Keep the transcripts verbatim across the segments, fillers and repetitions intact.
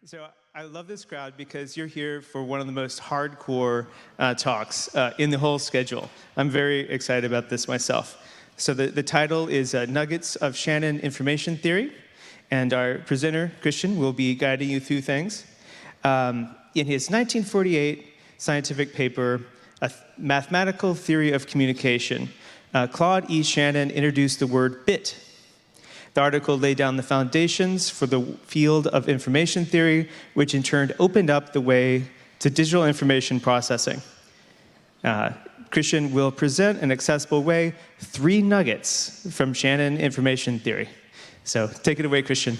So I love this crowd because you're here for one of the most hardcore uh, talks uh, in the whole schedule. I'm very excited about this myself. So the, the title is uh, Nuggets of Shannon Information Theory, and our presenter, Christian, will be guiding you through things. Um, in his nineteen forty-eight scientific paper, A Mathematical Theory of Communication, uh, Claude E. Shannon introduced the word bit. The article laid down the foundations for the field of information theory, which in turn opened up the way to digital information processing. Uh, Christian will present in an accessible way three nuggets from Shannon information theory. So take it away, Christian.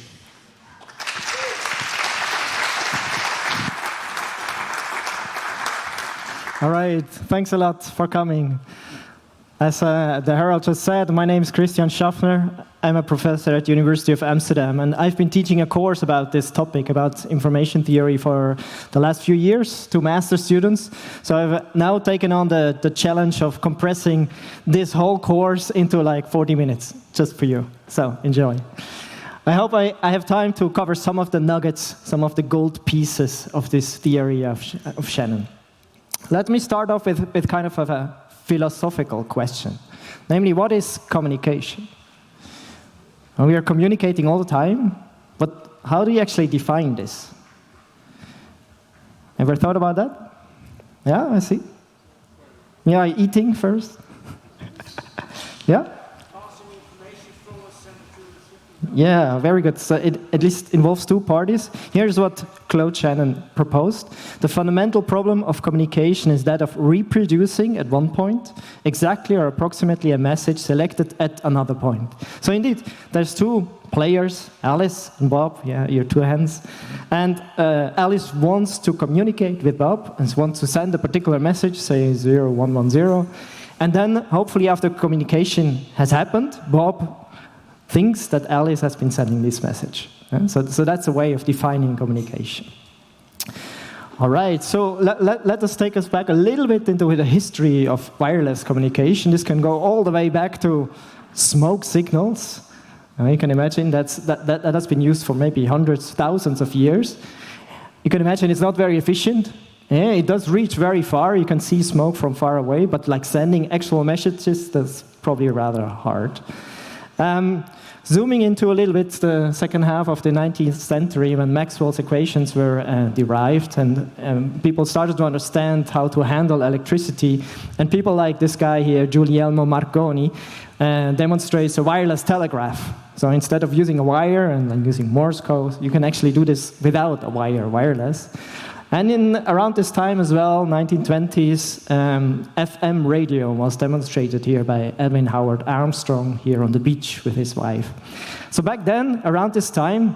All right, thanks a lot for coming. As uh, the Herald just said, my name is Christian Schaffner. I'm a professor at the University of Amsterdam, and I've been teaching a course about this topic, about information theory, for the last few years to master students. So I've now taken on the, the challenge of compressing this whole course into like forty minutes, just for you. So enjoy. I hope I, I have time to cover some of the nuggets, some of the gold pieces of this theory of, of Shannon. Let me start off with, with kind of a philosophical question. Namely, what is communication? And we are communicating all the time, but how do you actually define this? Ever thought about that? Yeah, I see. Yeah, eating first. Yeah? Yeah, very good. So it at least involves two parties. Here's what Claude Shannon proposed. The fundamental problem of communication is that of reproducing at one point exactly or approximately a message selected at another point. So indeed, there's two players, Alice and Bob, yeah, your two hands. And uh, Alice wants to communicate with Bob and wants to send a particular message, say zero one one zero. And then, hopefully after communication has happened, Bob thinks that Alice has been sending this message. Yeah? So, so that's a way of defining communication. All right, so let, let, let us take us back a little bit into the history of wireless communication. This can go all the way back to smoke signals. Uh, you can imagine that's, that, that, that has been used for maybe hundreds, thousands of years. You can imagine it's not very efficient. Yeah, it does reach very far. You can see smoke from far away, but like sending actual messages, that's probably rather hard. Um, Zooming into a little bit the second half of the nineteenth century, when Maxwell's equations were uh, derived, and um, people started to understand how to handle electricity, and people like this guy here, Guglielmo Marconi, uh, demonstrates a wireless telegraph. So instead of using a wire and then using Morse code, you can actually do this without a wire, wireless. And in around this time as well, nineteen twenties, um, F M radio was demonstrated here by Edwin Howard Armstrong here on the beach with his wife. So back then, around this time,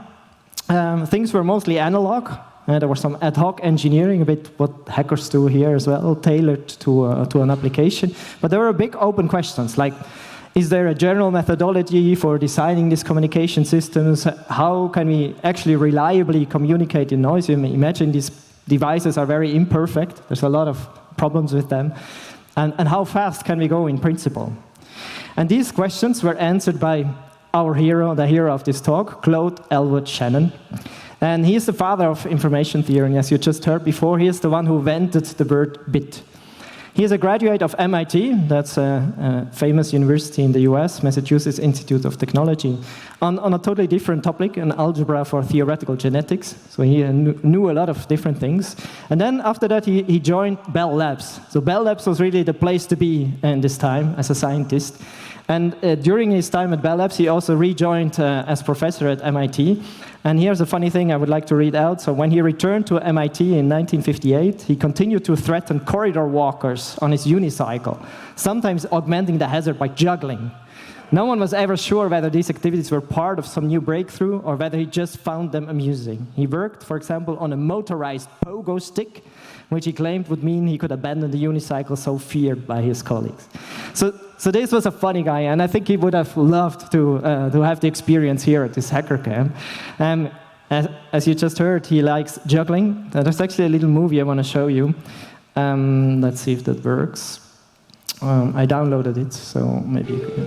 um, things were mostly analog. Uh, there was some ad hoc engineering, a bit what hackers do here as well, tailored to, uh, to an application. But there were big open questions, like, is there a general methodology for designing these communication systems? How can we actually reliably communicate in noise? You may imagine these devices are very imperfect. There's a lot of problems with them. And, and how fast can we go in principle? And these questions were answered by our hero, the hero of this talk, Claude Elwood Shannon. And he is the father of information theory. And as you just heard before, he is the one who invented the word bit. He is a graduate of M I T, that's a, a famous university in the U S, Massachusetts Institute of Technology, on, on a totally different topic, an algebra for theoretical genetics. So he knew, knew a lot of different things. And then after that, he, he joined Bell Labs. So Bell Labs was really the place to be in this time as a scientist. And uh, during his time at Bell Labs, he also rejoined uh, as professor at M I T. And here's a funny thing I would like to read out. So when he returned to M I T in nineteen fifty-eight, he continued to threaten corridor walkers on his unicycle, sometimes augmenting the hazard by juggling. No one was ever sure whether these activities were part of some new breakthrough or whether he just found them amusing. He worked, for example, on a motorized pogo stick, which he claimed would mean he could abandon the unicycle so feared by his colleagues. So, so this was a funny guy, and I think he would have loved to, uh, to have the experience here at this hacker camp. Um, as, as you just heard, he likes juggling. There's actually a little movie I want to show you. Um, let's see if that works. Um, I downloaded it, so maybe you can try.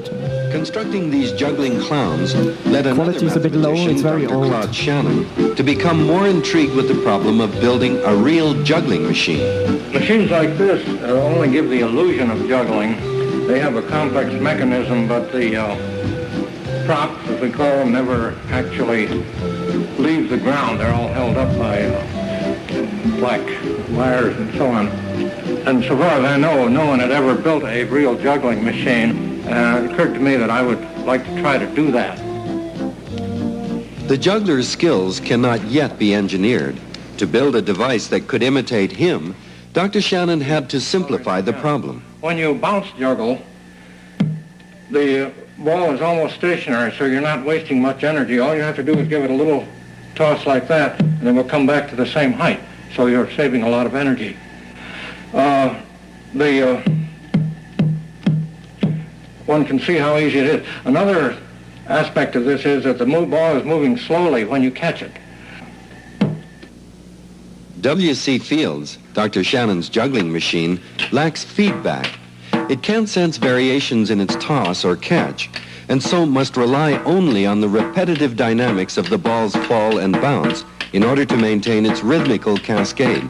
Constructing these juggling clowns led another Quality is a bit low, mathematician, it's very Doctor old. Claude Shannon, to become more intrigued with the problem of building a real juggling machine. Machines like this uh, only give the illusion of juggling. They have a complex mechanism, but the uh, props, as we call them, never actually leave the ground. They're all held up by uh, black wires and so on. And so far as I know, no one had ever built a real juggling machine. Uh, it occurred to me that I would like to try to do that. The juggler's skills cannot yet be engineered. To build a device that could imitate him, Doctor Shannon had to simplify the problem. When you bounce juggle, the ball is almost stationary, so you're not wasting much energy. All you have to do is give it a little toss like that, and it will come back to the same height. So you're saving a lot of energy. Uh, the uh, one can see how easy it is. Another aspect of this is that the move ball is moving slowly when you catch it. W C Fields, Doctor Shannon's juggling machine, lacks feedback. It can't sense variations in its toss or catch, and so must rely only on the repetitive dynamics of the ball's fall and bounce in order to maintain its rhythmical cascade.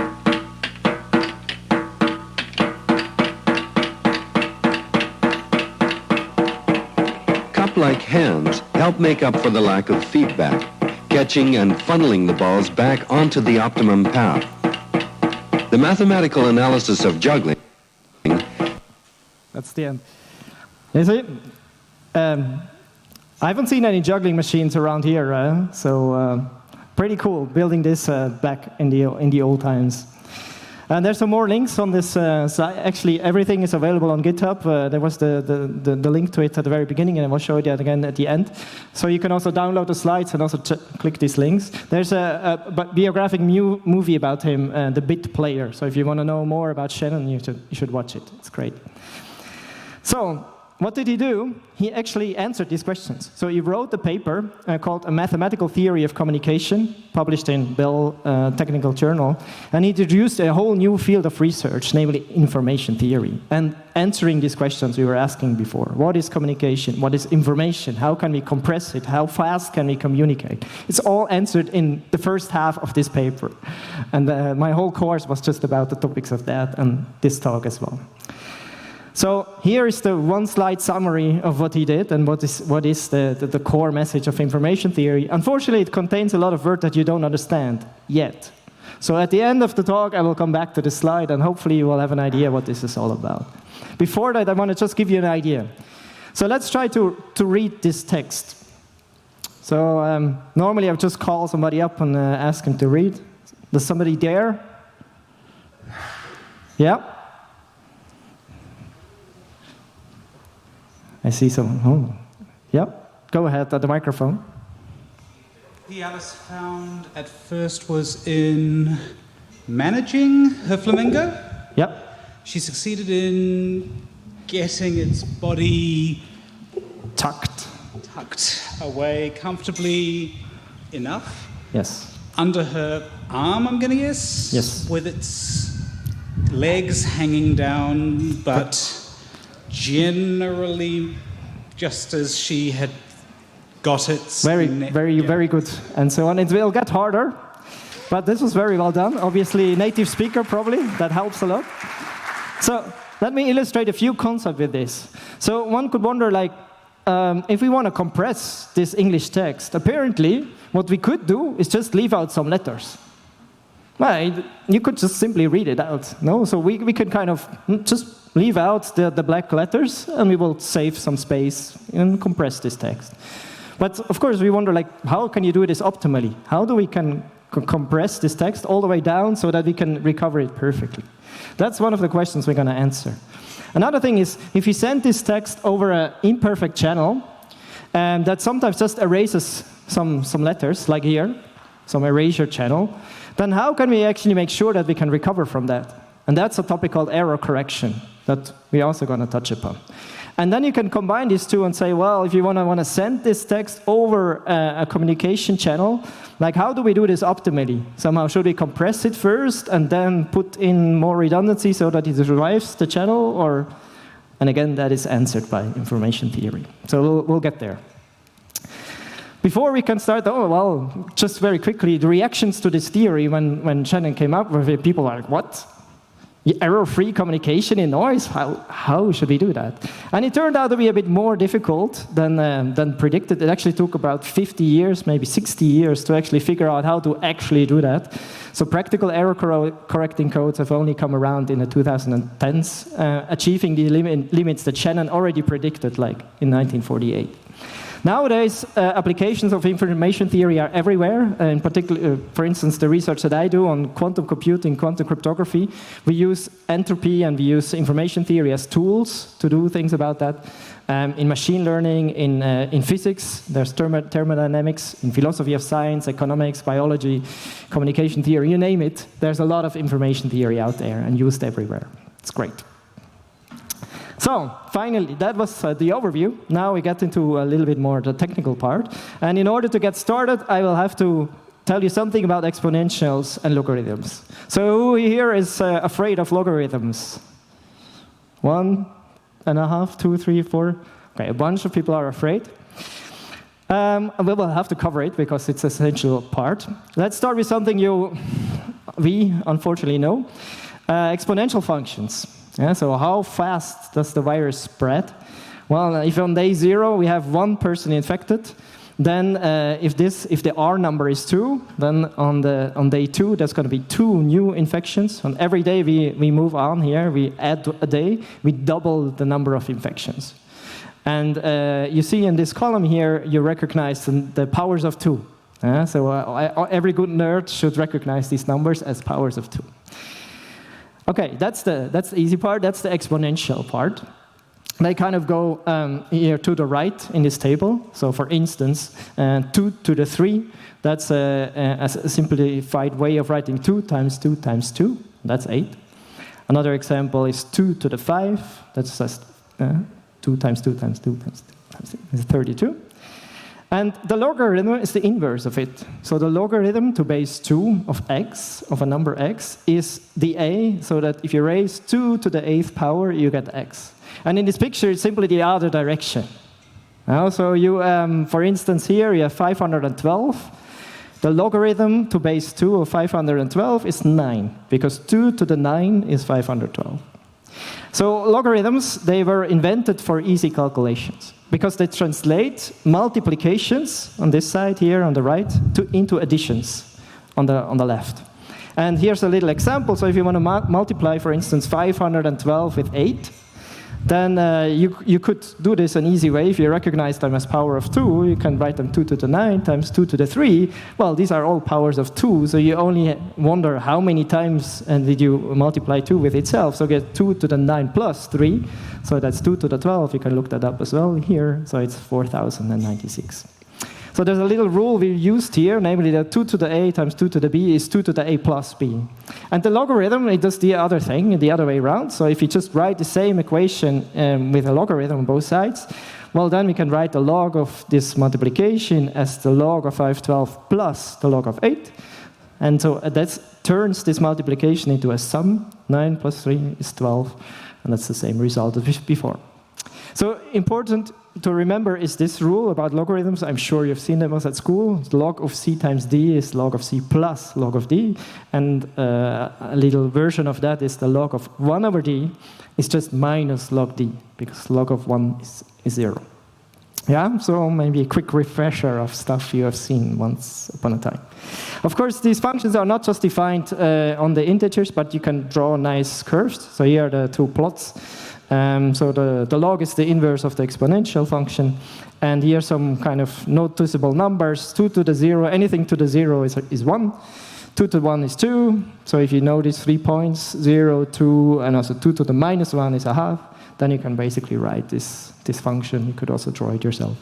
Cup-like hands help make up for the lack of feedback, catching and funneling the balls back onto the optimum path. The mathematical analysis of juggling. That's the end. You see, um, I haven't seen any juggling machines around here, uh, so uh, pretty cool building this uh, back in the in the old times. And there's some more links on this uh, site. Actually, everything is available on GitHub. Uh, there was the, the, the, the link to it at the very beginning, and I will show you that again at the end. So you can also download the slides and also click these links. There's a, a biographic mu movie about him, uh, The Bit Player. So if you want to know more about Shannon, you should, you should watch it. It's great. So what did he do? He actually answered these questions. So he wrote a paper uh, called A Mathematical Theory of Communication, published in Bell uh, Technical Journal. And he introduced a whole new field of research, namely information theory, and answering these questions we were asking before. What is communication? What is information? How can we compress it? How fast can we communicate? It's all answered in the first half of this paper. And uh, my whole course was just about the topics of that and this talk as well. So here is the one-slide summary of what he did and what is, what is the, the, the core message of information theory. Unfortunately, it contains a lot of words that you don't understand yet. So at the end of the talk, I will come back to the slide, and hopefully you will have an idea what this is all about. Before that, I want to just give you an idea. So let's try to, to read this text. So um, normally I would just call somebody up and uh, ask him to read. Does somebody dare? Yeah? I see someone. Oh, yep. Go ahead at the microphone. The Alice found at first was in managing her flamingo. Yep. She succeeded in getting its body Tucked. tucked away comfortably enough. Yes. Under her arm, I'm going to guess. Yes. With its legs hanging down, but generally just as she had got it. Very, very, yeah. very good. And so on. It will get harder, but this was very well done. Obviously, native speaker probably, that helps a lot. So let me illustrate a few concepts with this. So one could wonder, like, um, if we want to compress this English text, apparently what we could do is just leave out some letters. Well, you could just simply read it out, no? So we, we could kind of just leave out the, the black letters, and we will save some space and compress this text. But of course, we wonder, like, how can you do this optimally? How do we can compress this text all the way down so that we can recover it perfectly? That's one of the questions we're going to answer. Another thing is, if you send this text over an imperfect channel, um, that sometimes just erases some, some letters, like here, some erasure channel, then how can we actually make sure that we can recover from that? And that's a topic called error correction that we're also going to touch upon. And then you can combine these two and say, well, if you want to want to send this text over a, a communication channel, like, how do we do this optimally? Somehow, should we compress it first and then put in more redundancy so that it survives the channel? Or And again, that is answered by information theory. So we'll, we'll get there. Before we can start, oh, well, just very quickly, the reactions to this theory when, when Shannon came up with it, people are like, what? Error-free communication in noise? How, how should we do that? And it turned out to be a bit more difficult than, um, than predicted. It actually took about fifty years, maybe sixty years, to actually figure out how to actually do that. So practical error cor correcting codes have only come around in the twenty tens, uh, achieving the lim limits that Shannon already predicted, like in nineteen forty-eight. Nowadays, uh, applications of information theory are everywhere. Uh, in particular, uh, for instance, the research that I do on quantum computing, quantum cryptography, we use entropy and we use information theory as tools to do things about that. Um, in machine learning, in, uh, in physics, there's thermo thermodynamics, in philosophy of science, economics, biology, communication theory, you name it. There's a lot of information theory out there and used everywhere. It's great. So, finally, that was uh, the overview. Now we get into a little bit more the technical part. And in order to get started, I will have to tell you something about exponentials and logarithms. So who here is uh, afraid of logarithms? One and a half, two, three, four. Okay, a bunch of people are afraid. Um, we will have to cover it because it's an essential part. Let's start with something you, we unfortunately know. Uh, exponential functions. Yeah, so how fast does the virus spread? Well, if on day zero we have one person infected, then uh, if this, if the R number is two, then on the on day two there's going to be two new infections. And every day we we move on here, we add a day, we double the number of infections. And uh, you see in this column here, you recognize the, the powers of two. Uh, so uh, every good nerd should recognize these numbers as powers of two. Okay, that's the, that's the easy part. That's the exponential part. They kind of go um, here to the right in this table. So for instance, uh, two to the three, that's a, a, a simplified way of writing two times two times two. That's eight. Another example is two to the five. That's just uh, two times two times two times two times two. It's thirty-two. And the logarithm is the inverse of it. So the logarithm to base two of x, of a number x, is the a, so that if you raise two to the eighth power, you get x. And in this picture, it's simply the other direction. Now, so you, um, for instance, here you have five hundred twelve. The logarithm to base two of five hundred twelve is nine, because two to the nine is five hundred twelve. So logarithms, they were invented for easy calculations, because they translate multiplications on this side here on the right to, into additions on the, on the left. And here's a little example. So if you want to mu multiply, for instance, five hundred twelve with eight, then uh, you, you could do this an easy way. If you recognize them as power of two, you can write them two to the nine times two to the three. Well, these are all powers of two, so you only wonder how many times and did you multiply two with itself. So get two to the nine plus three, so that's two to the twelve. You can look that up as well here, so it's four thousand ninety-six. So there's a little rule we used here, namely that two to the a times two to the b is two to the a plus b. And the logarithm, it does the other thing, the other way around. So if you just write the same equation um, with a logarithm on both sides, well, then we can write the log of this multiplication as the log of five hundred twelve plus the log of eight. And so that turns this multiplication into a sum. nine plus three is twelve, and that's the same result as before. So important to remember is this rule about logarithms. I'm sure you've seen them at school. The log of c times d is log of c plus log of d. And uh, a little version of that is the log of one over d is just minus log d, because log of one is, is zero. Yeah, so maybe a quick refresher of stuff you have seen once upon a time. Of course, these functions are not just defined uh, on the integers, but you can draw nice curves. So here are the two plots. Um, so the, the log is the inverse of the exponential function. And here are some kind of noticeable numbers. two to the zero, anything to the zero is, is one. two to the one is two. So if you know these three points, zero, two, and also two to the minus one is a half, then you can basically write this, this function. You could also draw it yourself.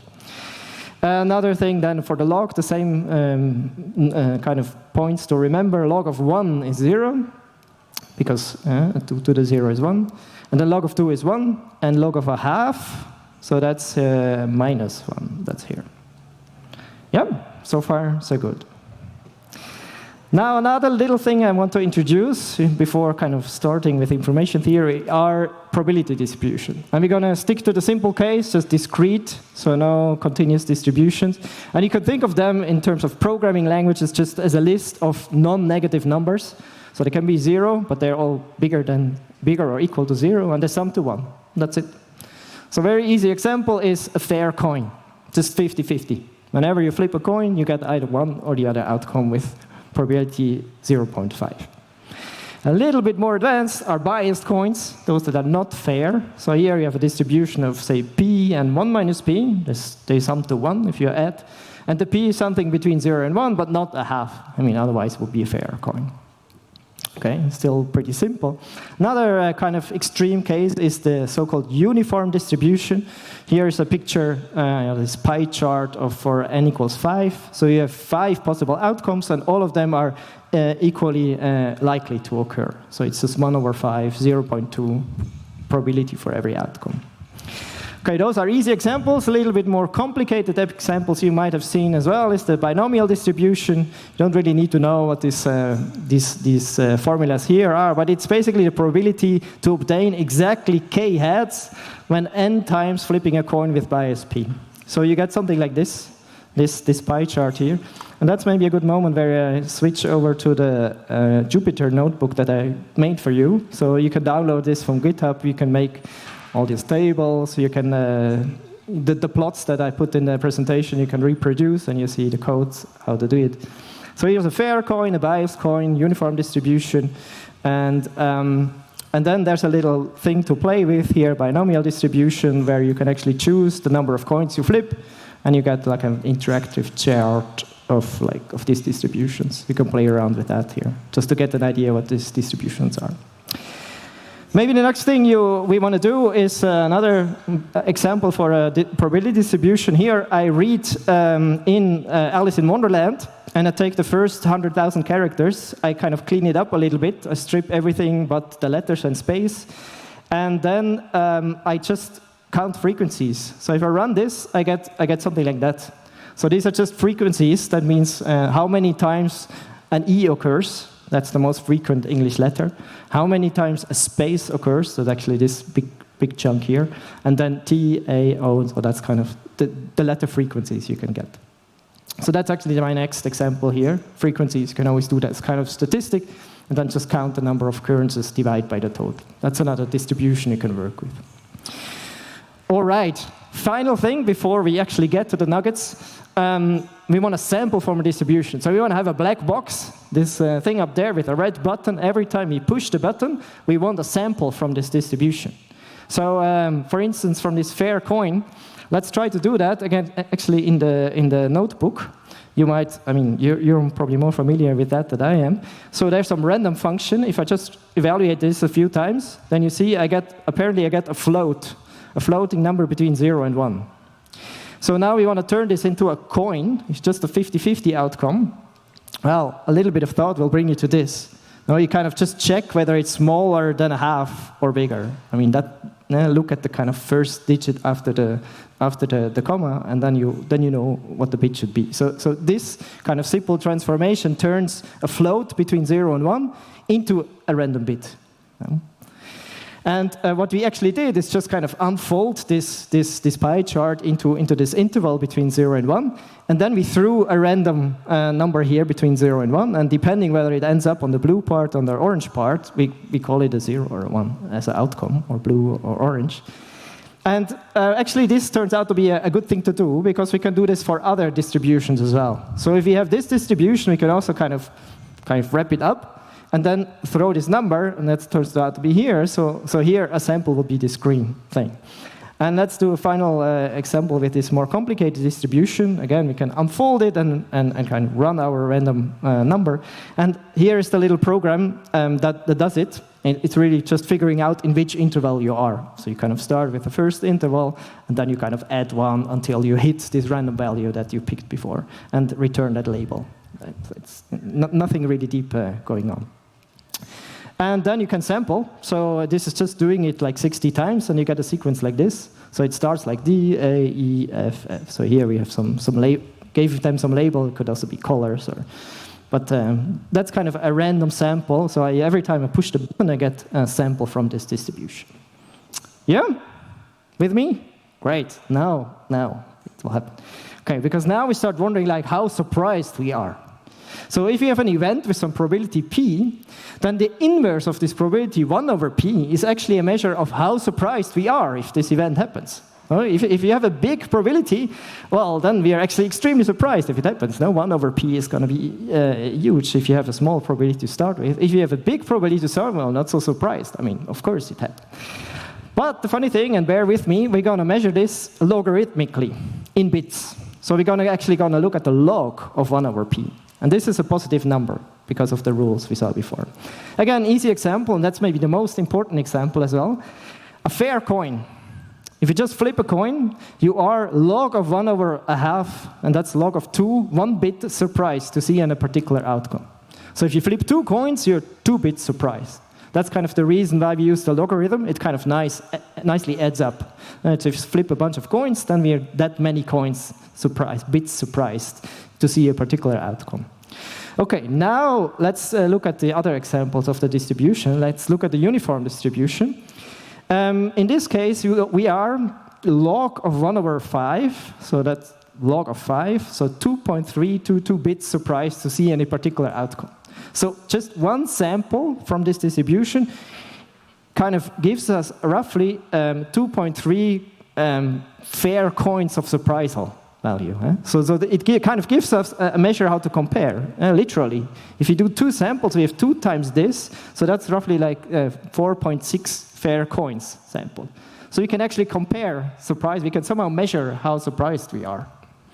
Another thing then for the log, the same um, uh, kind of points to remember. Log of one is zero, because uh, two to the zero is one. And the log of two is one, and log of a half, so that's uh, minus one, that's here. Yeah, so far, so good. Now, another little thing I want to introduce before kind of starting with information theory are probability distribution. And we're going to stick to the simple case, just discrete, so no continuous distributions. And you can think of them in terms of programming languages just as a list of non-negative numbers. So they can be zero, but they're all bigger than bigger or equal to zero, and they sum to one. That's it. So a very easy example is a fair coin, just fifty fifty. Whenever you flip a coin, you get either one or the other outcome with probability zero point five. A little bit more advanced are biased coins, those that are not fair. So here you have a distribution of, say, p and one minus p. This, they sum to one if you add. And the p is something between zero and one, but not a half. I mean, otherwise it would be a fair coin. Okay, still pretty simple. Another uh, kind of extreme case is the so-called uniform distribution. Here is a picture, uh, this pie chart of for n equals five. So you have five possible outcomes, and all of them are uh, equally uh, likely to occur. So it's just one over five, zero point two probability for every outcome. Okay, those are easy examples. A little bit more complicated examples you might have seen as well is the binomial distribution. You don't really need to know what this, uh, these, these uh, formulas here are, but it's basically the probability to obtain exactly k heads when n times flipping a coin with bias p. So you get something like this, this, this pie chart here. And that's maybe a good moment where I switch over to the uh, Jupyter notebook that I made for you. So you can download this from GitHub. You can make all these tables, you can, uh, the, the plots that I put in the presentation, you can reproduce, and you see the codes, how to do it. So here's a fair coin, a biased coin, uniform distribution, and, um, and then there's a little thing to play with here, binomial distribution, where you can actually choose the number of coins you flip, and you get like an interactive chart of, like, of these distributions. You can play around with that here, just to get an idea what these distributions are. Maybe the next thing you, we want to do is uh, another example for a di probability distribution. Here I read um, in uh, Alice in Wonderland, and I take the first one hundred thousand characters. I kind of clean it up a little bit. I strip everything but the letters and space. And then um, I just count frequencies. So if I run this, I get, I get something like that. So these are just frequencies. That means uh, how many times an E occurs. That's the most frequent English letter. How many times a space occurs, so actually this big, big chunk here. And then T, A, O, so that's kind of the, the letter frequencies you can get. So that's actually my next example here. Frequencies, you can always do that as kind of statistic, and then just count the number of occurrences, divide by the total. That's another distribution you can work with. All right, final thing before we actually get to the nuggets. Um, we want to sample from a distribution. So we want to have a black box, this uh, thing up there with a red button. Every time we push the button, we want a sample from this distribution. So um, for instance, from this fair coin, let's try to do that. Again, actually in the, in the notebook, you might, I mean, you're, you're probably more familiar with that than I am. So there's some random function. If I just evaluate this a few times, then you see I get, apparently I get a float, a floating number between zero and one. So now we want to turn this into a coin. It's just a fifty fifty outcome. Well, a little bit of thought will bring you to this. Now you kind of just check whether it's smaller than a half or bigger. I mean, that, eh, look at the kind of first digit after the after the, the comma, and then you then you know what the bit should be. So so this kind of simple transformation turns a float between zero and one into a random bit. And uh, what we actually did is just kind of unfold this, this, this pie chart into, into this interval between zero and one. And then we threw a random uh, number here between zero and one. And depending whether it ends up on the blue part or on the orange part, we, we call it a zero or a one as an outcome, or blue or orange. And uh, actually, this turns out to be a, a good thing to do, because we can do this for other distributions as well. So if we have this distribution, we can also kind of, kind of wrap it up, and then throw this number, and that turns out to be here. So, so here, a sample will be this green thing. And let's do a final uh, example with this more complicated distribution. Again, we can unfold it and, and, and kind of run our random uh, number. And here is the little program um, that, that does it. And it's really just figuring out in which interval you are. So you kind of start with the first interval, and then you kind of add one until you hit this random value that you picked before, and return that label. It's nothing really deep uh, going on. And then you can sample. So this is just doing it like sixty times, and you get a sequence like this. So it starts like D, A, E, F, F. So here we have some, some label, gave them some label. It could also be colors or But um, that's kind of a random sample. So I, every time I push the button, I get a sample from this distribution. Yeah? With me? Great. Now, now it will happen. Okay, because now we start wondering like how surprised we are. So if you have an event with some probability p, then the inverse of this probability one over p is actually a measure of how surprised we are if this event happens. Well, if, if you have a big probability, well, then we are actually extremely surprised if it happens. No, one over p is going to be uh, huge if you have a small probability to start with. If you have a big probability to start, well, not so surprised. I mean, of course it happened. But the funny thing, and bear with me, we're going to measure this logarithmically in bits. So we're going to actually going to look at the log of one over p. And this is a positive number because of the rules we saw before. Again, easy example, and that's maybe the most important example as well. A fair coin. If you just flip a coin, you are log of one over a half, and that's log of two, one bit surprised to see in a particular outcome. So if you flip two coins, you're two bits surprised. That's kind of the reason why we use the logarithm. It kind of nice, nicely adds up. Uh, so if you flip a bunch of coins, then we're that many coins surprised, bits surprised to see a particular outcome. Okay, now let's uh, look at the other examples of the distribution. Let's look at the uniform distribution. Um, in this case, we are log of one over five, so that's log of five, so two point three two two bits surprised to see any particular outcome. So just one sample from this distribution kind of gives us roughly um, two point three um, fair coins of surprisal value. Eh? So, so it kind of gives us a measure how to compare, uh, literally. If you do two samples, we have two times this, so that's roughly like uh, four point six fair coins sample. So you can actually compare surprise. We can somehow measure how surprised we are.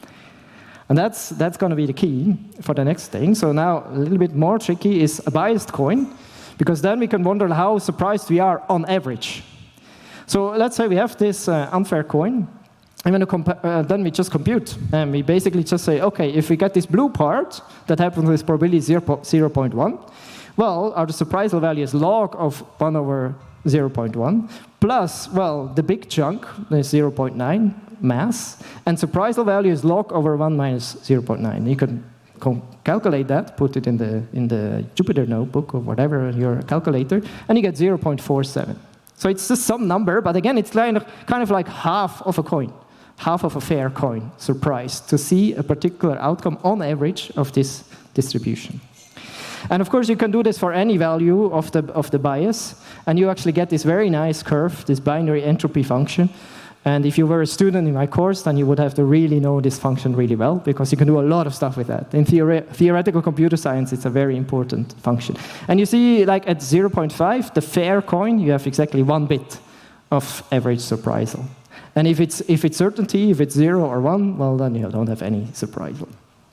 And that's, that's going to be the key for the next thing. So now a little bit more tricky is a biased coin, because then we can wonder how surprised we are on average. So let's say we have this uh, unfair coin. And uh, then we just compute. And we basically just say, OK, if we get this blue part that happens with probability zero point one, well, our surprisal value is log of one over zero point one, plus, well, the big chunk is zero point nine mass, and surprisal value is log over one minus zero point nine. You can calculate that, put it in the, in the Jupyter notebook or whatever, your calculator, and you get zero point four seven. So it's just some number, but again, it's kind of, kind of like half of a coin, half of a fair coin, surprised to see a particular outcome on average of this distribution. And of course, you can do this for any value of the, of the bias, and you actually get this very nice curve, this binary entropy function. And if you were a student in my course, then you would have to really know this function really well, because you can do a lot of stuff with that. In theore theoretical computer science, it's a very important function. And you see, like at zero point five, the fair coin, you have exactly one bit of average surprisal. And if it's, if it's certainty, if it's zero or one, well, then you don't have any surprisal.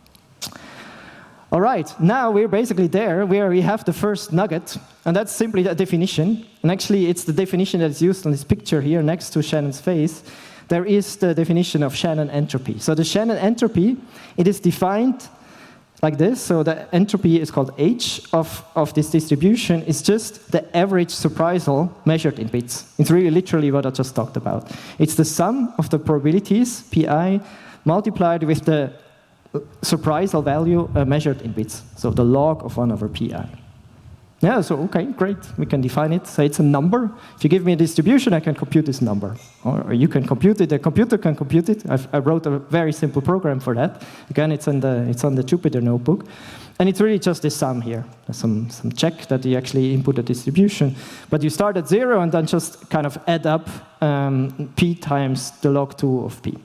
All right, now we're basically there where we have the first nugget, and that's simply a definition. And actually, it's the definition that is used on this picture here next to Shannon's face. There is the definition of Shannon entropy. So the Shannon entropy, it is defined like this. So the entropy is called H of, of this distribution. It's just the average surprisal measured in bits. It's really literally what I just talked about. It's the sum of the probabilities, pi, multiplied with the surprisal value uh, measured in bits, so the log of one over pi. Yeah, so okay, great, we can define it. So it's a number. If you give me a distribution, I can compute this number. Or you can compute it, the computer can compute it. I've, I wrote a very simple program for that. Again, it's on the, it's on the Jupyter notebook. And it's really just this sum here. There's some, some check that you actually input a distribution. But you start at zero and then just kind of add up um, p times the log two of p.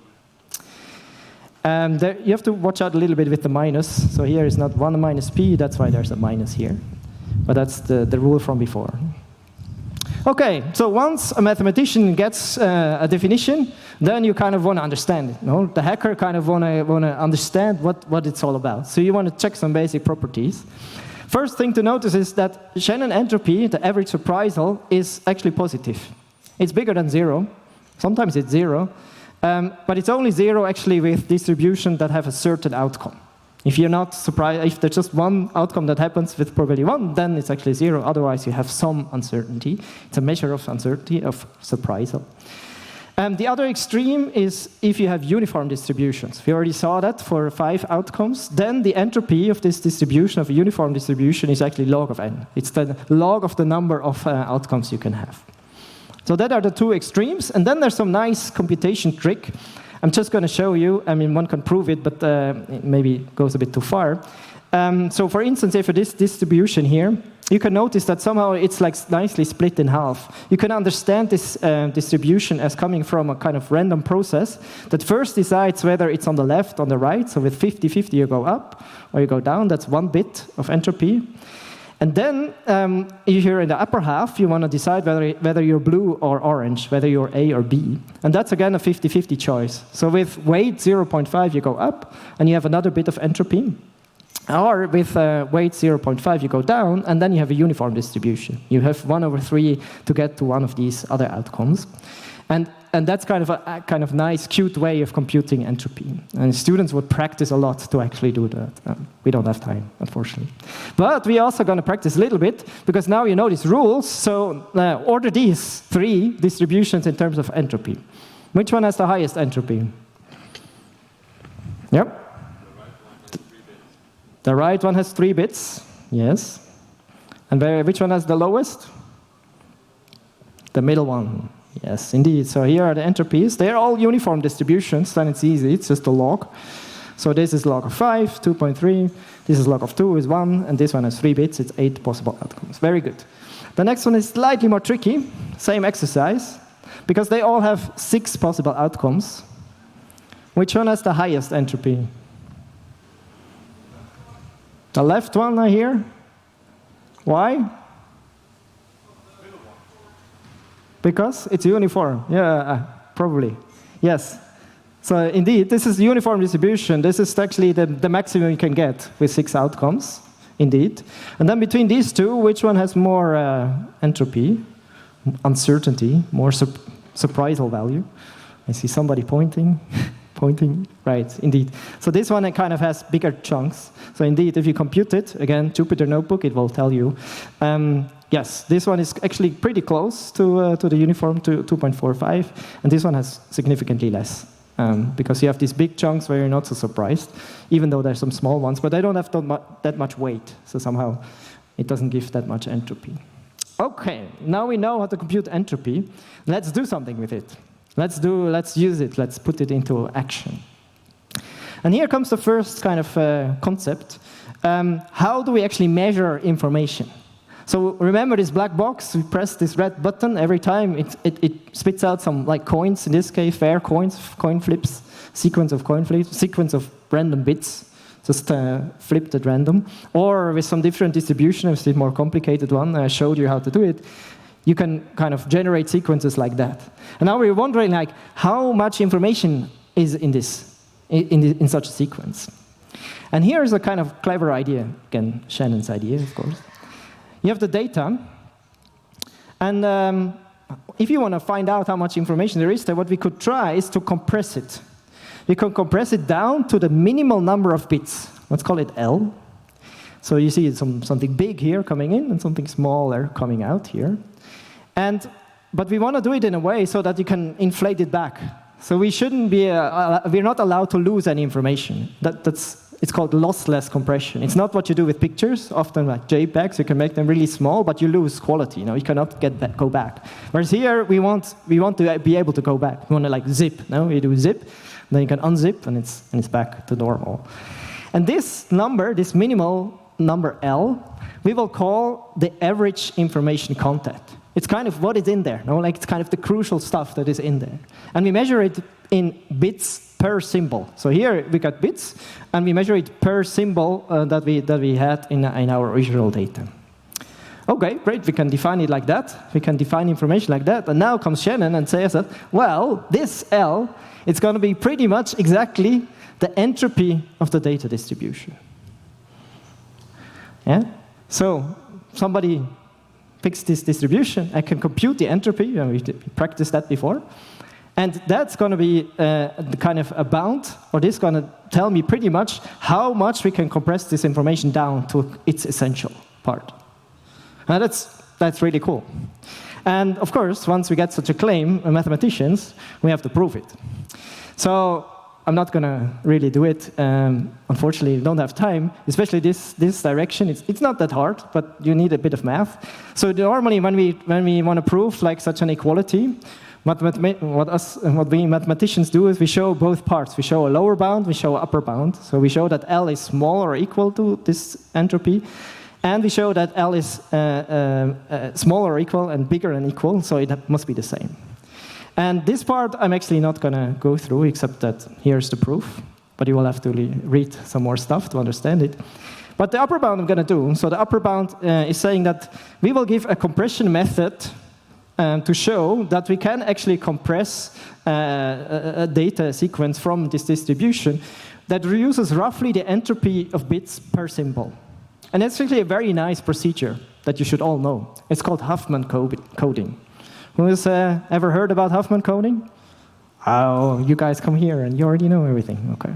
Um, there, you have to watch out a little bit with the minus. So here is not one minus p, that's why there's a minus here. But that's the, the rule from before. Okay, so once a mathematician gets uh, a definition, then you kind of want to understand it. You know? The hacker kind of want to want to understand what, what it's all about. So you want to check some basic properties. First thing to notice is that Shannon entropy, the average surprisal, is actually positive. It's bigger than zero. Sometimes it's zero. Um, but it's only zero actually with distributions that have a certain outcome. If you're not surprised, if there's just one outcome that happens with probability one, then it's actually zero. Otherwise, you have some uncertainty. It's a measure of uncertainty, of surprisal. Um, the other extreme is if you have uniform distributions. We already saw that for five outcomes. Then the entropy of this distribution, of a uniform distribution, is actually log of n. It's the log of the number of uh, outcomes you can have. So that are the two extremes. And then there's some nice computation trick. I'm just going to show you. I mean, one can prove it, but uh, it maybe goes a bit too far. Um, so for instance, if for this distribution here, you can notice that somehow it's like nicely split in half. You can understand this uh, distribution as coming from a kind of random process that first decides whether it's on the left, on the right. So with fifty fifty, you go up or you go down. That's one bit of entropy. And then um, here in the upper half, you want to decide whether, whether you're blue or orange, whether you're A or B. And that's, again, a fifty fifty choice. So with weight zero point five, you go up, and you have another bit of entropy. Or with uh, weight zero point five, you go down, and then you have a uniform distribution. You have one over three to get to one of these other outcomes. And, and that's kind of a, a kind of nice, cute way of computing entropy. And students would practice a lot to actually do that. Um, we don't have time, unfortunately. But we're also going to practice a little bit, because now you know these rules. So uh, order these three distributions in terms of entropy. Which one has the highest entropy? Yep. The right one has three bits, yes. And where, which one has the lowest? The middle one, yes, indeed. So here are the entropies. They're all uniform distributions, then it's easy, it's just a log. So this is log of five, two point three. This is log of two, is one, and this one has three bits, it's eight possible outcomes. Very good. The next one is slightly more tricky, same exercise, because they all have six possible outcomes. Which one has the highest entropy? The left one I hear. Why? Because it's uniform. Yeah, probably. Yes. So indeed, this is uniform distribution. This is actually the, the maximum you can get with six outcomes, indeed. And then between these two, which one has more uh, entropy, uncertainty, more sup surprisal value? I see somebody pointing. Pointing, right, indeed. So this one it kind of has bigger chunks. So indeed, if you compute it, again, Jupyter Notebook, it will tell you. Um, yes, this one is actually pretty close to, uh, to the uniform, to two point four five, and this one has significantly less. Um, because you have these big chunks where you're not so surprised, even though there's some small ones, but they don't have that much weight, so somehow it doesn't give that much entropy. Okay, now we know how to compute entropy. Let's do something with it. Let's do, let's use it, let's put it into action. And here comes the first kind of uh, concept. Um, how do we actually measure information? So remember this black box, we press this red button every time, it, it, it spits out some like coins, in this case fair coins, coin flips, sequence of coin flips, sequence of random bits, just uh, flipped at random. Or with some different distribution, it's a more complicated one, I showed you how to do it. You can kind of generate sequences like that. And now we're wondering, like, how much information is in this, in, the, in such a sequence? And here's a kind of clever idea, again, Shannon's idea, of course. You have the data, and um, if you want to find out how much information there is there, what we could try is to compress it. We can compress it down to the minimal number of bits. Let's call it L. So you see some, something big here coming in and something smaller coming out here. And, but we want to do it in a way so that you can inflate it back. So we shouldn't be, uh, we're not allowed to lose any information. That, that's, it's called lossless compression. It's not what you do with pictures, often like JPEGs, you can make them really small, but you lose quality. You know, you cannot get back, go back. Whereas here, we want, we want to be able to go back. We want to like zip, no? You do zip, then you can unzip, and it's, and it's back to normal. And this number, this minimal number L, we will call the average information content. It's kind of what is in there, no? Like it's kind of the crucial stuff that is in there. And we measure it in bits per symbol. So here we got bits, and we measure it per symbol uh, that, we, that we had in, in our original data. Okay, great, we can define it like that. We can define information like that. And now comes Shannon and says that, well, this L, it's going to be pretty much exactly the entropy of the data distribution. Yeah? So somebody fix this distribution, I can compute the entropy, and we practiced that before, and that's going to be uh, the kind of a bound, or this is going to tell me pretty much how much we can compress this information down to its essential part. Now that's, that's really cool. And of course, once we get such a claim, uh, mathematicians, we have to prove it. So I'm not going to really do it. Um, unfortunately, I don't have time, especially this, this direction. It's, it's not that hard, but you need a bit of math. So normally when we, when we want to prove like such an equality, what, what, us, what we mathematicians do is we show both parts. We show a lower bound, we show an upper bound. So we show that L is small or equal to this entropy. And we show that L is uh, uh, uh, smaller or equal and bigger than equal, so it must be the same. And this part I'm actually not going to go through, except that here's the proof. But you will have to read some more stuff to understand it. But the upper bound I'm going to do. So the upper bound uh, is saying that we will give a compression method um, to show that we can actually compress uh, a, a data sequence from this distribution that reduces roughly the entropy of bits per symbol. And it's actually a very nice procedure that you should all know. It's called Huffman coding. Who has uh, ever heard about Huffman coding? Oh, you guys come here and you already know everything. Okay.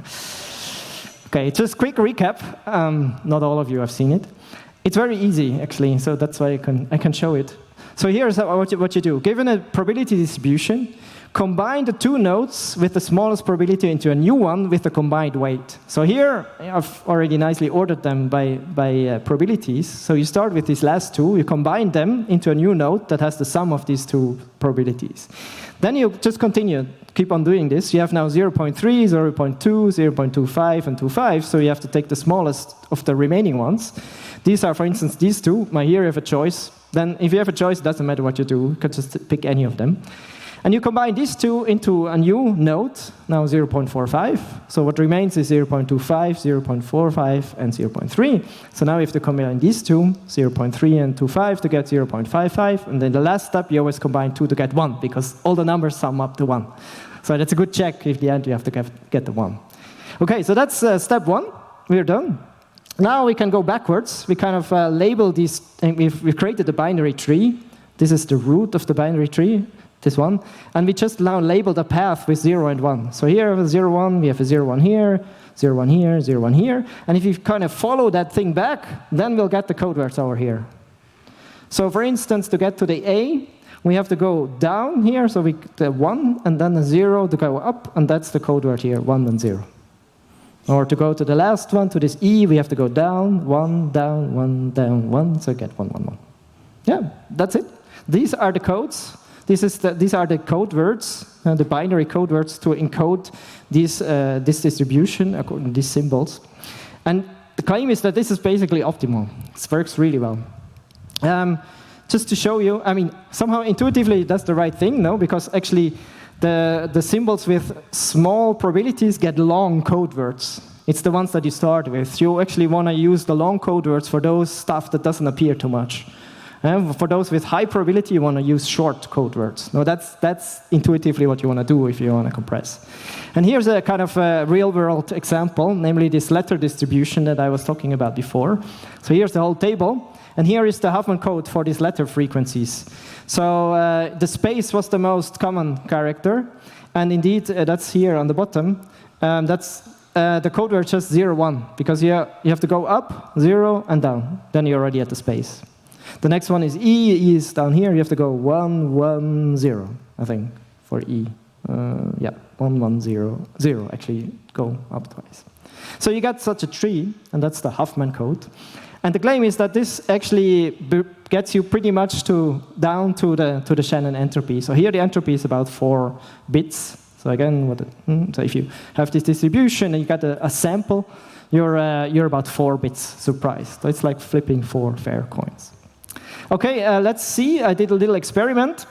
Okay, just quick recap. Um, not all of you have seen it. It's very easy, actually, so that's why I can, I can show it. So here's what you, what you do. Given a probability distribution, combine the two nodes with the smallest probability into a new one with the combined weight. So here, I've already nicely ordered them by, by uh, probabilities. So you start with these last two, you combine them into a new node that has the sum of these two probabilities. Then you just continue, keep on doing this. You have now zero point three, zero point two, zero point two five, and two point five, so you have to take the smallest of the remaining ones. These are, for instance, these two. Now here you have a choice. Then if you have a choice, it doesn't matter what you do. You can just pick any of them. And you combine these two into a new node, now zero point four five. So what remains is zero point two five, zero point four five, and zero point three. So now we have to combine these two, zero point three and two point five, to get zero point five five. And then the last step, you always combine two to get one, because all the numbers sum up to one. So that's a good check. If at the end you have to get, get the one. OK, so that's uh, step one. We're done. Now we can go backwards. We kind of uh, label these, and we've, we've created a binary tree. This is the root of the binary tree, this one. And we just now label the path with zero and one. So here we have a zero, one, we have a zero, one here, zero, one here, zero, one here. And if you kind of follow that thing back, then we'll get the code words over here. So for instance, to get to the A, we have to go down here, so we the one, and then a zero to go up, and that's the code word here, one and zero. Or to go to the last one, to this E, we have to go down, one, down, one, down, one, so get one, one, one. Yeah, that's it. These are the codes. This is the, these are the code words, uh, the binary code words to encode these, uh, this distribution according to these symbols. And the claim is that this is basically optimal. It works really well. Um, just to show you, I mean, somehow intuitively that's the right thing, no? Because actually the, the symbols with small probabilities get long code words. It's the ones that you start with. You actually want to use the long code words for those stuff that doesn't appear too much. And for those with high probability, you want to use short code words. No, that's, that's intuitively what you want to do if you want to compress. And here's a kind of a real-world example, namely this letter distribution that I was talking about before. So here's the whole table. And here is the Huffman code for these letter frequencies. So uh, the space was the most common character. And indeed, uh, that's here on the bottom. Um, that's uh, the code word just zero, one, because you, you have to go up, zero, and down. Then you're already at the space. The next one is E. E is down here. You have to go one, one, zero, I think, for E. Uh, yeah, one, one, zero, zero, actually, go up twice. So you get such a tree, and that's the Huffman code. And the claim is that this actually gets you pretty much to down to the to the Shannon entropy. So here the entropy is about four bits. So again, what the, so if you have this distribution and you get a, a sample, you're uh, you're about four bits surprised. So it's like flipping four fair coins. Okay, uh, let's see. I did a little experiment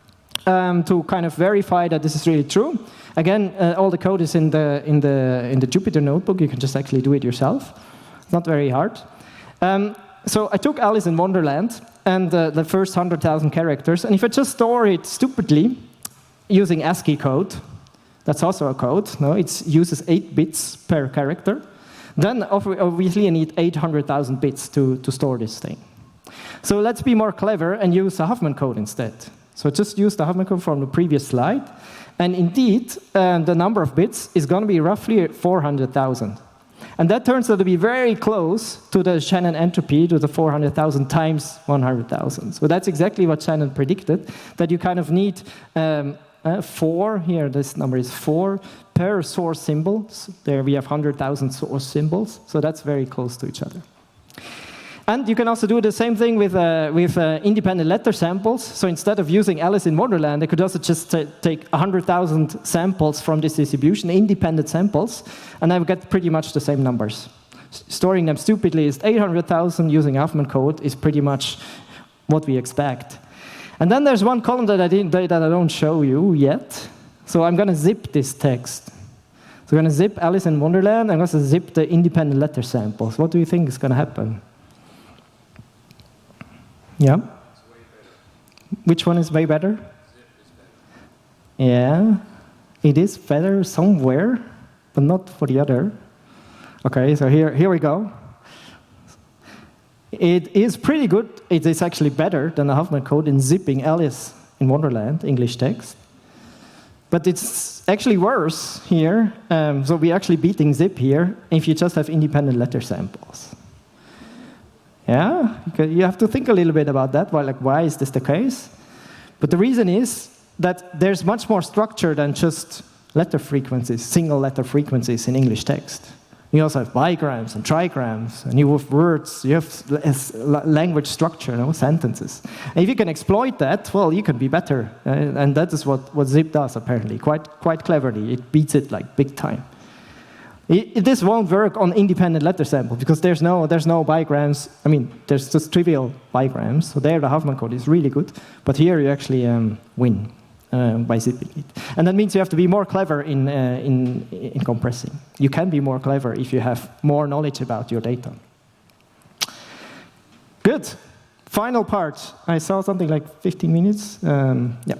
um, to kind of verify that this is really true. Again, uh, all the code is in the in the in the Jupyter notebook. You can just actually do it yourself. It's not very hard. Um, so I took Alice in Wonderland and uh, the first one hundred thousand characters, and if I just store it stupidly using ASCII code, that's also a code, no, it uses eight bits per character, then obviously I need eight hundred thousand bits to, to store this thing. So let's be more clever and use the Huffman code instead. So just use the Huffman code from the previous slide, and indeed, um, the number of bits is going to be roughly four hundred thousand. And that turns out to be very close to the Shannon entropy, to the four hundred thousand times one hundred thousand. So that's exactly what Shannon predicted, that you kind of need um, uh, four, here this number is four, per source symbol. So there we have one hundred thousand source symbols, so that's very close to each other. And you can also do the same thing with, uh, with uh, independent letter samples. So instead of using Alice in Wonderland, they could also just take one hundred thousand samples from this distribution, independent samples, and I would get pretty much the same numbers. S storing them stupidly is eight hundred thousand, using Huffman code is pretty much what we expect. And then there's one column that I, didn't, that I don't show you yet. So I'm going to zip this text. So I'm going to zip Alice in Wonderland, I'm going to zip the independent letter samples. What do you think is going to happen? Yeah. Which one is way better? Yeah, it is better somewhere, but not for the other. Okay, so here, here we go. It is pretty good. It is actually better than the Huffman code in zipping Alice in Wonderland, English text. But it's actually worse here. Um, so we're actually beating zip here if you just have independent letter samples. Yeah, you have to think a little bit about that. Well, like, why is this the case? But the reason is that there's much more structure than just letter frequencies, single letter frequencies in English text. You also have bigrams and trigrams, and you have words, you have language structure, you know, sentences. And if you can exploit that, well, you can be better. Uh, and that is what, what zip does, apparently, quite, quite cleverly. It beats it like big time. It, this won't work on independent letter sample because there's no, there's no bigrams. I mean, there's just trivial bigrams. So there the Huffman code is really good. But here you actually um, win uh, by zipping it. And that means you have to be more clever in, uh, in, in compressing. You can be more clever if you have more knowledge about your data. Good. Final part. I saw something like fifteen minutes. Um, yeah.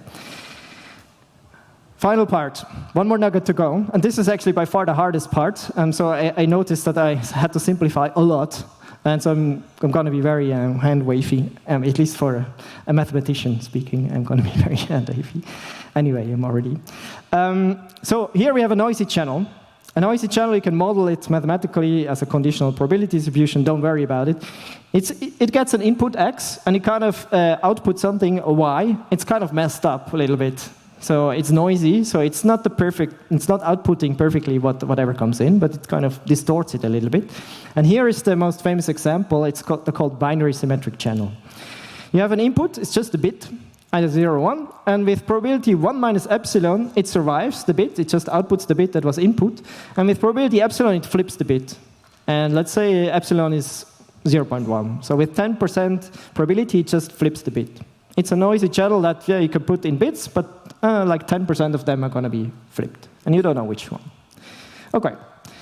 Final part, one more nugget to go, and this is actually by far the hardest part, um, so I, I noticed that I had to simplify a lot, and so I'm, I'm going to be very um, hand-wavy, um, at least for a, a mathematician speaking, I'm going to be very hand-wavy. Anyway, I'm already. Um, so here we have a noisy channel. A noisy channel, you can model it mathematically as a conditional probability distribution, don't worry about it. It's, it gets an input x, and it kind of uh, outputs something y. It's kind of messed up a little bit. So it's noisy, so it's not the perfect, it's not outputting perfectly what, whatever comes in, but it kind of distorts it a little bit. And here is the most famous example. It's called the called binary symmetric channel. You have an input, it's just a bit, either zero or one, and with probability one minus epsilon, it survives the bit, it just outputs the bit that was input, and with probability epsilon, it flips the bit. And let's say epsilon is zero point one. So with ten percent probability, it just flips the bit. It's a noisy channel that, yeah, you can put in bits, but uh, like ten percent of them are going to be flipped. And you don't know which one. OK.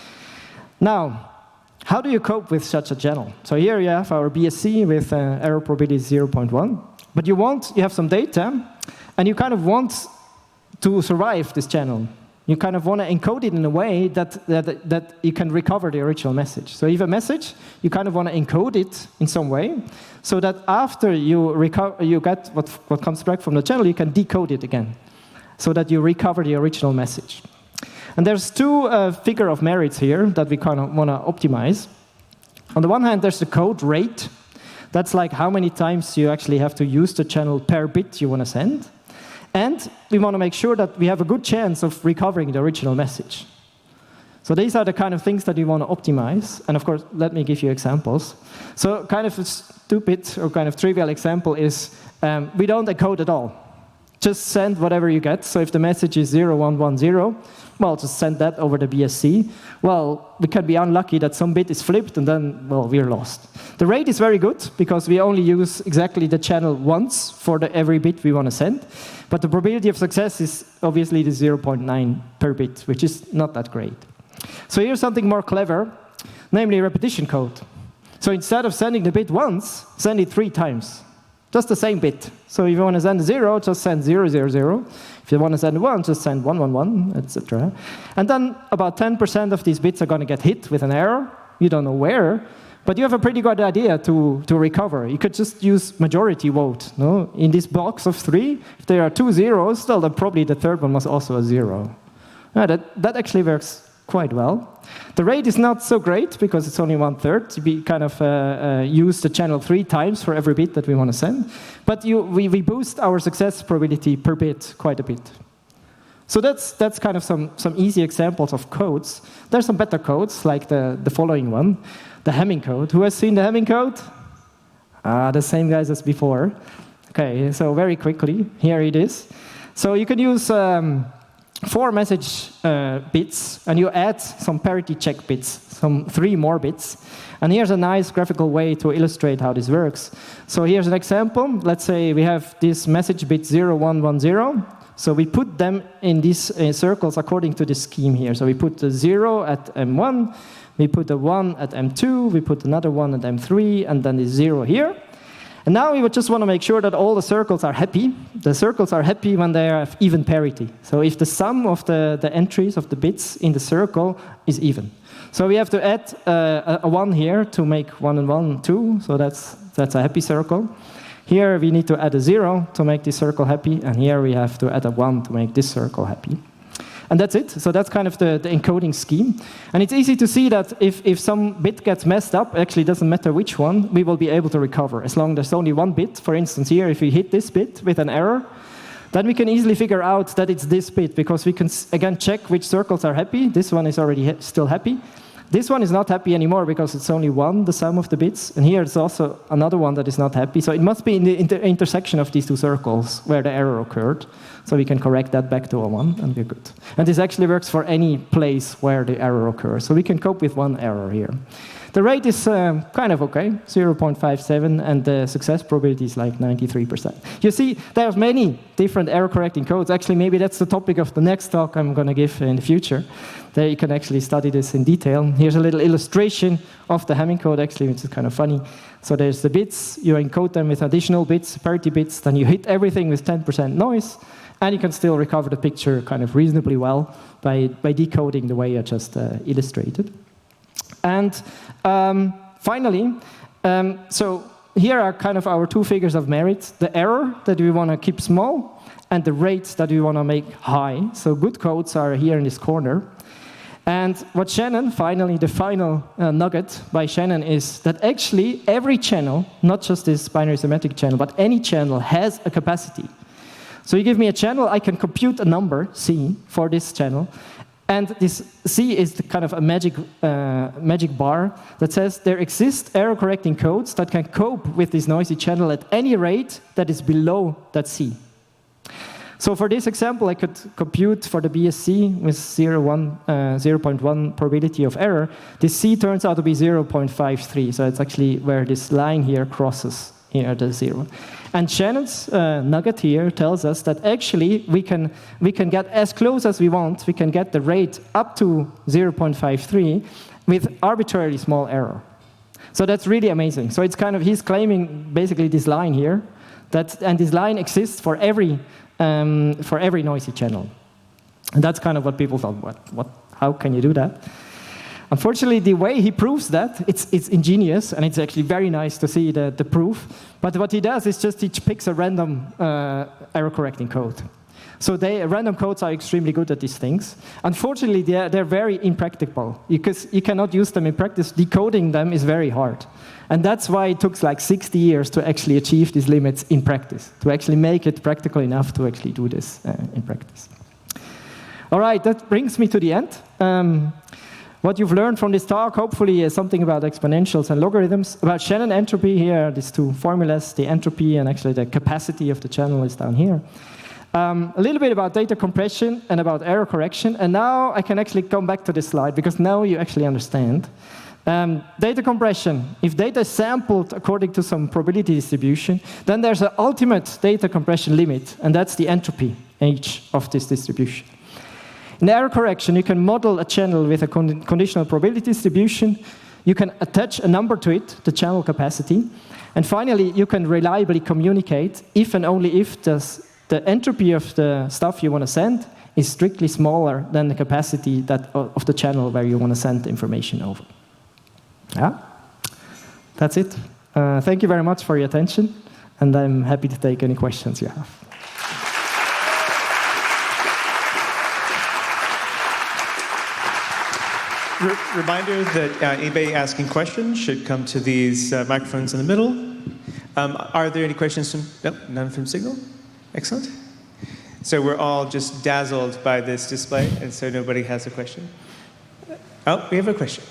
Now, how do you cope with such a channel? So here you have our B S C with uh, error probability zero point one. But you want, you have some data, and you kind of want to survive this channel. You kind of want to encode it in a way that, that, that you can recover the original message. So if you have a message, you kind of want to encode it in some way, so that after you, recover, you get what, what comes back from the channel, you can decode it again, so that you recover the original message. And there's two uh, figure of merits here that we kind of want to optimize. On the one hand, there's the code rate. That's like how many times you actually have to use the channel per bit you want to send. And we want to make sure that we have a good chance of recovering the original message. So these are the kind of things that we want to optimize. And of course, let me give you examples. So kind of a stupid or kind of trivial example is um, we don't encode at all. Just send whatever you get. So if the message is zero one one zero, well, just send that over the B S C. Well, we can be unlucky that some bit is flipped, and then, well, we're lost. The rate is very good, because we only use exactly the channel once for the every bit we want to send. But the probability of success is obviously the zero point nine per bit, which is not that great. So here's something more clever, namely repetition code. So instead of sending the bit once, send it three times. Just the same bit. So if you want to send zero, just send zero, zero, zero. If you want to send one, just send one, one, one, et cetera. And then about ten percent of these bits are going to get hit with an error. You don't know where, but you have a pretty good idea to, to recover. You could just use majority vote. No? In this box of three, if there are two zeros, well, then probably the third one was also a zero. Yeah, that, that actually works quite well. The rate is not so great because it's only one third. We kind of uh, uh, use the channel three times for every bit that we want to send. But you, we, we boost our success probability per bit quite a bit. So that's, that's kind of some, some easy examples of codes. There's some better codes, like the, the following one, the Hamming code. Who has seen the Hamming code? Ah, the same guys as before. Okay, so very quickly, here it is. So you can use um, four message uh, bits, and you add some parity check bits, some three more bits. And here's a nice graphical way to illustrate how this works. So here's an example. Let's say we have this message bit zero one one zero. So we put them in these uh, circles according to this scheme here. So we put the zero at M one, we put a one at M two, we put another one at M three, and then the zero here. And now we would just want to make sure that all the circles are happy. The circles are happy when they have even parity. So if the sum of the, the entries of the bits in the circle is even. So we have to add uh, a one here to make one and one, two. So that's, that's a happy circle. Here we need to add a zero to make this circle happy. And here we have to add a one to make this circle happy. And that's it. So that's kind of the, the encoding scheme. And it's easy to see that if, if some bit gets messed up, actually it doesn't matter which one, we will be able to recover. As long as there's only one bit, for instance here, if we hit this bit with an error, then we can easily figure out that it's this bit, because we can, again, check which circles are happy. This one is already ha still happy. This one is not happy anymore because it's only one, the sum of the bits. And here it's also another one that is not happy. So it must be in the inter intersection of these two circles where the error occurred. So we can correct that back to a one, and we're good. And this actually works for any place where the error occurs. So we can cope with one error here. The rate is um, kind of okay, zero point five seven, and the success probability is like ninety-three percent. You see, there's many different error-correcting codes. Actually, maybe that's the topic of the next talk I'm going to give in the future. There you can actually study this in detail. Here's a little illustration of the Hamming code, actually, which is kind of funny. So there's the bits, you encode them with additional bits, parity bits, then you hit everything with ten percent noise, and you can still recover the picture kind of reasonably well by, by decoding the way I just uh, illustrated. And um, finally, um, so here are kind of our two figures of merit, the error that we want to keep small and the rate that we want to make high. So good codes are here in this corner. And what Shannon, finally, the final uh, nugget by Shannon is that actually every channel, not just this binary symmetric channel, but any channel has a capacity. So you give me a channel, I can compute a number, C, for this channel. And this C is the kind of a magic, uh, magic bar that says there exist error-correcting codes that can cope with this noisy channel at any rate that is below that C. So for this example, I could compute for the B S C with zero point one probability of error. This C turns out to be zero point five three, so it's actually where this line here crosses here the zero. And Shannon's uh, nugget here tells us that actually we can, we can get as close as we want. We can get the rate up to zero point five three with arbitrarily small error. So that's really amazing. So it's kind of, he's claiming basically this line here, that, and this line exists for every, um, for every noisy channel. And that's kind of what people thought, what, what, how can you do that? Unfortunately, the way he proves that, it's, it's ingenious, and it's actually very nice to see the, the proof. But what he does is just he picks a random uh, error-correcting code. So they, random codes are extremely good at these things. Unfortunately, they're, they're very impractical, because you cannot use them in practice. Decoding them is very hard. And that's why it took like sixty years to actually achieve these limits in practice, to actually make it practical enough to actually do this uh, in practice. All right, that brings me to the end. Um, What you've learned from this talk, hopefully, is something about exponentials and logarithms. About Shannon entropy, here are these two formulas, the entropy and actually the capacity of the channel is down here. Um, a little bit about data compression and about error correction. And now I can actually come back to this slide, because now you actually understand. Um, data compression, if data is sampled according to some probability distribution, then there's an ultimate data compression limit, and that's the entropy H of this distribution. In error correction, you can model a channel with a con conditional probability distribution. You can attach a number to it, the channel capacity. And finally, you can reliably communicate if and only if the, the entropy of the stuff you want to send is strictly smaller than the capacity that, of the channel where you want to send the information over. Yeah, that's it. Uh, thank you very much for your attention, and I'm happy to take any questions you have. Re- reminder that uh, anybody asking questions should come to these uh, microphones in the middle. Um, are there any questions from, nope, none from Signal? Excellent. So we're all just dazzled by this display, and so nobody has a question. Oh, we have a question.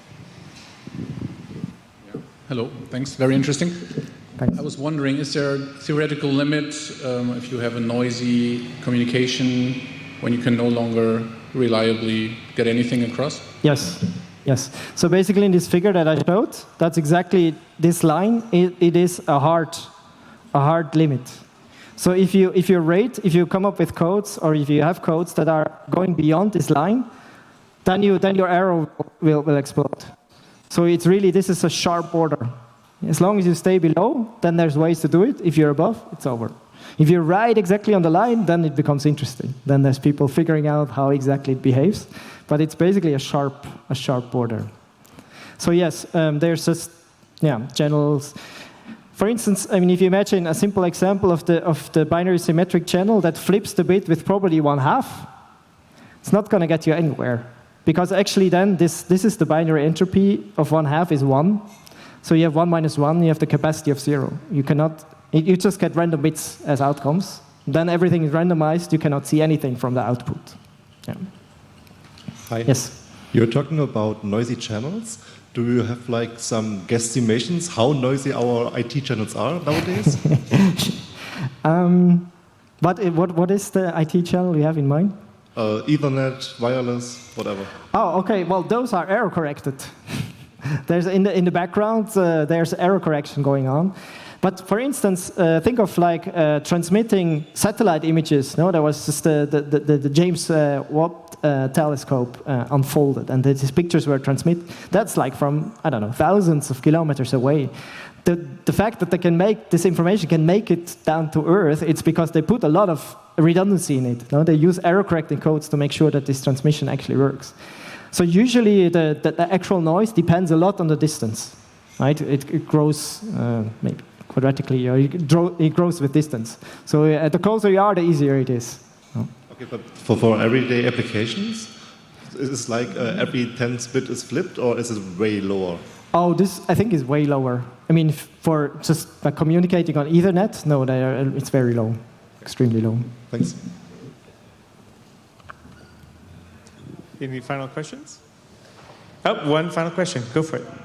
Hello, thanks, very interesting. Thanks. I was wondering, is there a theoretical limit um, if you have a noisy communication when you can no longer reliably get anything across? Yes, yes. So basically in this figure that I showed, that's exactly this line. It, it is a hard, a hard limit. So if you, if you rate, if you come up with codes, or if you have codes that are going beyond this line, then, you, then your error will, will explode. So it's really, this is a sharp border. As long as you stay below, then there's ways to do it. If you're above, it's over. If you're right exactly on the line, then it becomes interesting. Then there's people figuring out how exactly it behaves. But it's basically a sharp, a sharp border. So yes, um, there's just, yeah, channels. For instance, I mean, if you imagine a simple example of the, of the binary symmetric channel that flips the bit with probably one half, it's not going to get you anywhere. Because actually then, this, this is the binary entropy of one half is one. So you have one minus one, you have the capacity of zero. You cannot, you just get random bits as outcomes. Then everything is randomized, you cannot see anything from the output. Yeah. Hi. Yes. You're talking about noisy channels. Do you have like some guesstimations how noisy our I T channels are nowadays? um, what, what, what is the I T channel you have in mind? Uh, Ethernet, wireless, whatever. Oh, okay. Well, those are error corrected. There's in the in the background uh, there's error correction going on. But for instance, uh, think of like uh, transmitting satellite images. No, there was just the the, the, the James uh, Watt uh, telescope uh, unfolded, and these pictures were transmitted. That's like from I don't know thousands of kilometers away. The the fact that they can make this information can make it down to Earth, it's because they put a lot of redundancy in it. No? They use error correcting codes to make sure that this transmission actually works. So usually the, the, the actual noise depends a lot on the distance, right? It, it grows uh, maybe quadratically, or it, grow, it grows with distance. So uh, the closer you are, the easier it is. No? Okay, but for, for everyday applications, is it like uh, every tenth bit is flipped, or is it way lower? Oh, this I think is way lower. I mean, for just uh, communicating on Ethernet, no, they are, it's very low, extremely low. Thanks. Any final questions? Oh, one final question. Go for it.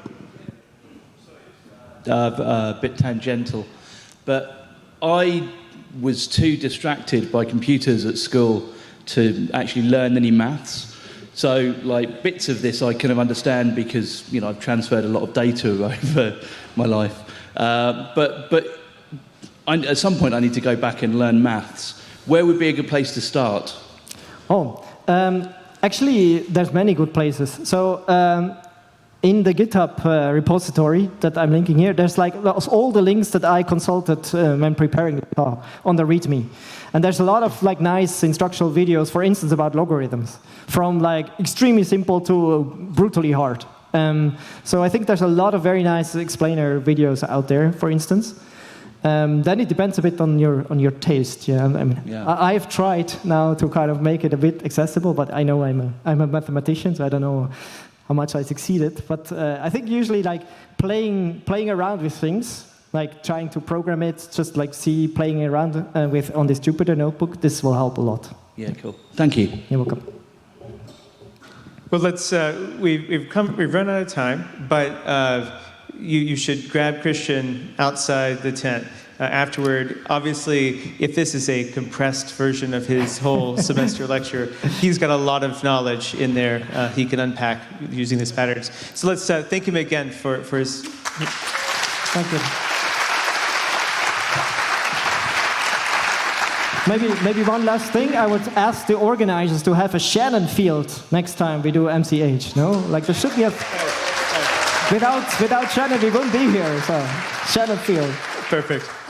Uh, a bit tangential, but I was too distracted by computers at school to actually learn any maths. So, like, bits of this I kind of understand because, you know, I've transferred a lot of data over my life. Uh, but but I, at some point I need to go back and learn maths. Where would be a good place to start? Oh, um, actually, there's many good places. So, um, in the GitHub uh, repository that I'm linking here, there's like all the links that I consulted uh, when preparing the talk on the README. And there's a lot of like nice instructional videos, for instance, about logarithms, from like extremely simple to brutally hard. Um, so I think there's a lot of very nice explainer videos out there, for instance. Um, then it depends a bit on your on your taste. Yeah, I mean, Yeah. I, I've tried now to kind of make it a bit accessible, but I know I'm a I'm a mathematician, so I don't know how much I succeeded. But uh, I think usually like playing playing around with things, like trying to program it, just like see playing around uh, with on this Jupyter notebook, this will help a lot. Yeah, cool. Thank you. You're welcome. Well, let's. Uh, we've we've come. We've run out of time, but uh, you you should grab Christian outside the tent uh, afterward. Obviously, if this is a compressed version of his whole semester lecture, he's got a lot of knowledge in there. Uh, he can unpack using these patterns. So let's uh, thank him again for for his. Thank you. Maybe, maybe one last thing, I would ask the organizers to have a Shannon field next time we do M C H, no? Like there should be a... Without, without Shannon, we wouldn't be here, so Shannon field. Perfect.